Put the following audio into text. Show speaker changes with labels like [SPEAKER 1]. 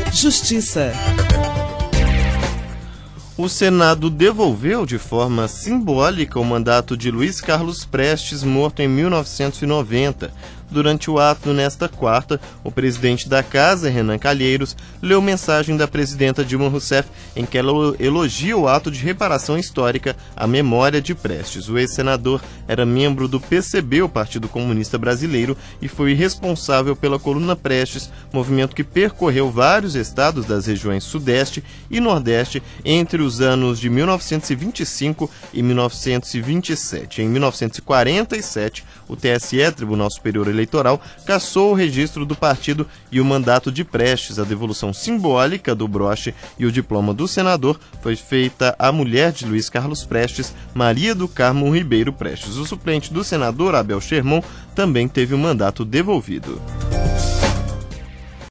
[SPEAKER 1] Justiça.
[SPEAKER 2] O Senado devolveu de forma simbólica o mandato de Luiz Carlos Prestes, morto em 1990. Durante o ato nesta quarta, o presidente da Casa, Renan Calheiros, leu mensagem da presidenta Dilma Rousseff em que ela elogia o ato de reparação histórica à memória de Prestes. O ex-senador era membro do PCB, o Partido Comunista Brasileiro, e foi responsável pela Coluna Prestes, movimento que percorreu vários estados das regiões Sudeste e Nordeste entre os anos de 1925 e 1927. Em 1947, o TSE, Tribunal Superior Eleitoral, cassou o registro do partido e o mandato de Prestes. A devolução simbólica do broche e o diploma do senador foi feita à mulher de Luiz Carlos Prestes, Maria do Carmo Ribeiro Prestes. O suplente do senador, Abel Sherman, também teve o mandato devolvido.